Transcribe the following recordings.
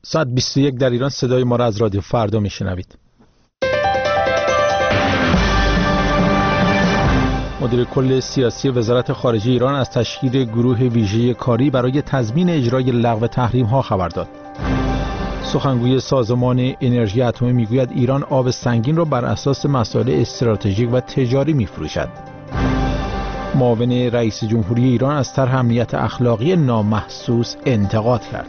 ساعت 21 در ایران صدای ما را از رادیو فردا میشنوید. مدیر کل سیاسی وزارت خارجه ایران از تشکیل گروه ویژه کاری برای تضمین اجرای لغو تحریم‌ها خبر داد. سخنگوی سازمان انرژی اتمی میگوید ایران آب سنگین را بر اساس مسائل استراتژیک و تجاری میفروشد. معاون رئیس جمهوری ایران از طرح امنیت اخلاقی نامحسوس انتقاد کرد.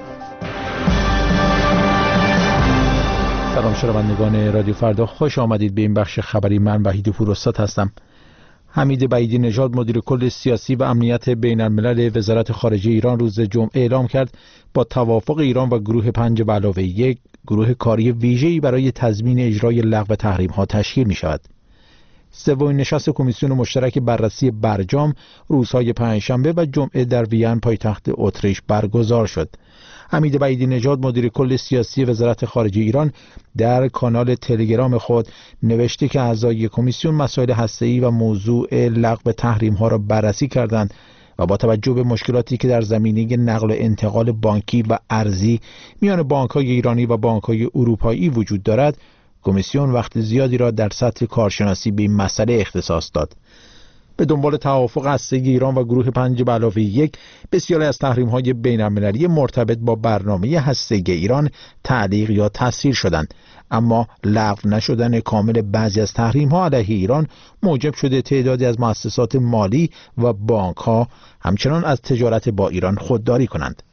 سلام شنوندگان رادیو فردا، خوش آمدید به این بخش خبری. من وحید پوراستاد هستم. حمید بعیدی نژاد مدیر کل سیاسی و امنیت بین الملل وزارت خارجه ایران روز جمعه اعلام کرد با توافق ایران و گروه 5+1 گروه کاری ویژه‌ای برای تضمین اجرای لغو تحریم‌ها تشکیل می‌شود. سومین نشست کمیسیون مشترک بررسی برجام روزهای پنجشنبه و جمعه در وین پایتخت اتریش برگزار شد. حمید بعیدی نژاد مدیر کل سیاسی وزارت خارجه ایران در کانال تلگرام خود نوشته که اعضای کمیسیون مسائل هسته‌ای و موضوع لغو تحریم‌ها را بررسی کردند و با توجه به مشکلاتی که در زمینه نقل و انتقال بانکی و ارزی میان بانک‌های ایرانی و بانک‌های اروپایی وجود دارد، کمیسیون وقت زیادی را در سطح کارشناسی به این مسئله اختصاص داد. به دنبال توافق هسته‌ای ایران و گروه 5+1 بسیاری از تحریم‌های بین‌المللی مرتبط با برنامه هسته‌ای ایران تعلیق یا تسهیل شدند، اما لغو نشدن کامل بعضی از تحریم‌ها علیه ایران موجب شده تعدادی از مؤسسات مالی و بانک‌ها همچنان از تجارت با ایران خودداری کنند.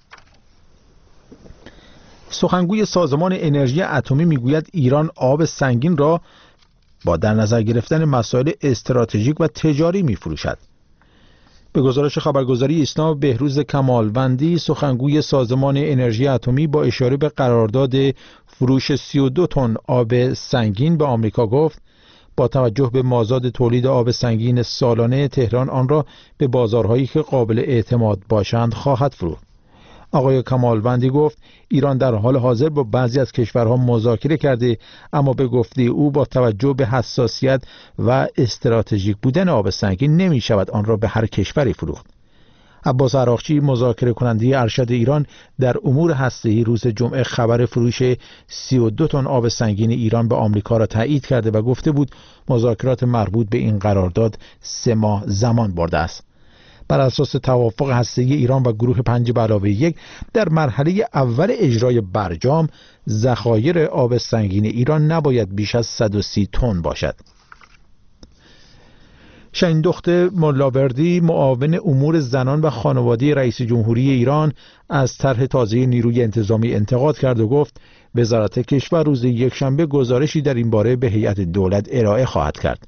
سخنگوی سازمان انرژی اتمی میگوید ایران آب سنگین را با در نظر گرفتن مسائل استراتژیک و تجاری می‌فروشد. به گزارش خبرگزاری ایسنا، بهروز کمالوندی سخنگوی سازمان انرژی اتمی با اشاره به قرارداد فروش 32 تن آب سنگین به آمریکا گفت با توجه به مازاد تولید آب سنگین سالانه تهران آن را به بازارهایی که قابل اعتماد باشند خواهد فروخت. آقای کمالوندی گفت ایران در حال حاضر با بعضی از کشورها مذاکره کرده، اما به گفته او با توجه به حساسیت و استراتژیک بودن آب سنگین نمی شود آن را به هر کشوری فروخت. عباس عراقچی مذاکره کننده ارشد ایران در امور هسته‌ای روز جمعه خبر فروش 32 تن آب سنگین ایران به آمریکا را تایید کرده و گفته بود مذاکرات مربوط به این قرارداد 3 ماه زمان برده است. بر اساس توافق هسته‌ای ایران و گروه 5+1 در مرحله اول اجرای برجام ذخایر آب سنگین ایران نباید بیش از 130 تن باشد. شهیندخت ملاوردی معاون امور زنان و خانواده رئیس جمهوری ایران از طرح تازه نیروی انتظامی انتقاد کرد و گفت وزارت کشور روز یکشنبه گزارشی در این باره به هیئت دولت ارائه خواهد کرد.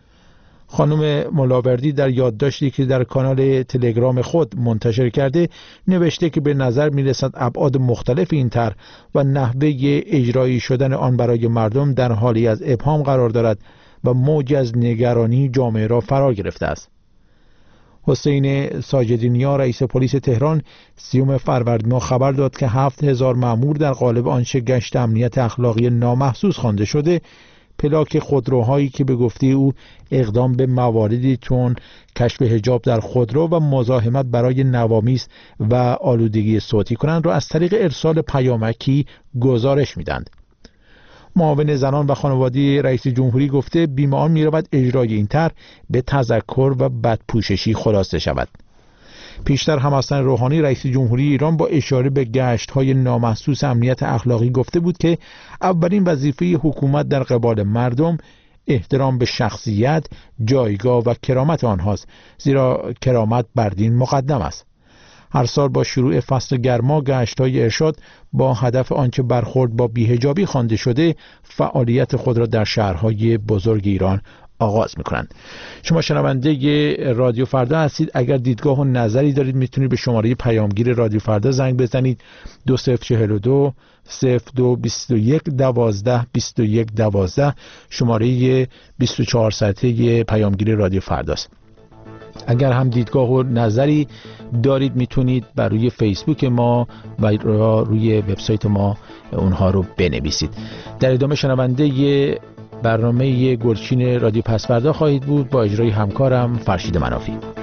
خانم ملاوردی در یادداشتی که در کانال تلگرام خود منتشر کرده نوشته که به نظر می‌رسد ابعاد مختلف این طرح و نحوه اجرایی شدن آن برای مردم در حالی از ابهام قرار دارد و موجی از نگرانی جامعه را فرا گرفته است. حسین ساجدی‌نیا رئیس پلیس تهران 30 فروردین ماه خبر داد که 7000 مأمور در قالب آنچه گشت امنیت اخلاقی نامحسوس خوانده شده پلاک خودروهایی که به گفته او اقدام به مواردی چون کشف حجاب در خودرو و مزاحمت برای نوامیس و آلودگی صوتی کنند را از طریق ارسال پیامکی گزارش میدند. معاون زنان و خانواده رئیس جمهوری گفته بیم آن می‌رود اجرای این طرح به تذکر و بدپوششی خلاصه شود. پیشتر هم حسن روحانی رئیس جمهوری ایران با اشاره به گشت‌های نامحسوس امنیت اخلاقی گفته بود که اولین وظیفه حکومت در قبال مردم احترام به شخصیت، جایگاه و کرامت آنهاست، زیرا کرامت بر دین مقدم است. هر سال با شروع فصل گرما گشت‌های ارشاد با هدف آنچه برخورد با بی‌حجابی خوانده شده فعالیت خود را در شهرهای بزرگ ایران آغاز میکنند. شما شنونده رادیو فردا هستید. اگر دیدگاه و نظری دارید میتونید به شماره پیامگیر رادیو فردا زنگ بزنید 2042 0221 12 21 12 شماره 24 ساعته پیامگیر رادیو فرداست. اگر هم دیدگاه و نظری دارید میتونید بر روی فیسبوک ما و روی وبسایت ما اونها رو بنویسید. در ادامه شنونده برنامه گلچین رادیو پس‌فردا خواهید بود با اجرای همکارم فرشید منافی.